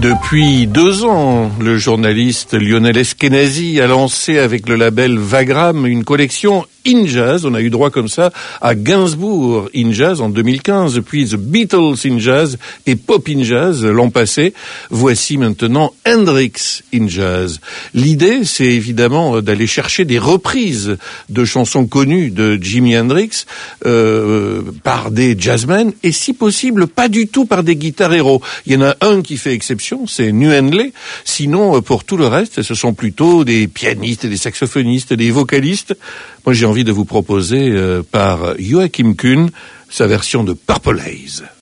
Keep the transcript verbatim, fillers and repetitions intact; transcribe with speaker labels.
Speaker 1: Depuis deux ans, le journaliste Lionel Eskenazi a lancé avec le label Vagram une collection In Jazz. On a eu droit comme ça à Gainsbourg In Jazz en deux mille quinze, puis The Beatles In Jazz et Pop In Jazz l'an passé. Voici maintenant Hendrix In Jazz. L'idée, c'est évidemment d'aller chercher des reprises de chansons connues de Jimi Hendrix euh, par des jazzmen et si possible pas du tout par des guitares héros. Il y en a un qui fait exception, c'est Nu Henley. Sinon, pour tout le reste, ce sont plutôt des pianistes, des saxophonistes, des vocalistes. Moi, j'ai envie de vous proposer euh, par Joachim Kuhn sa version de Purple Haze.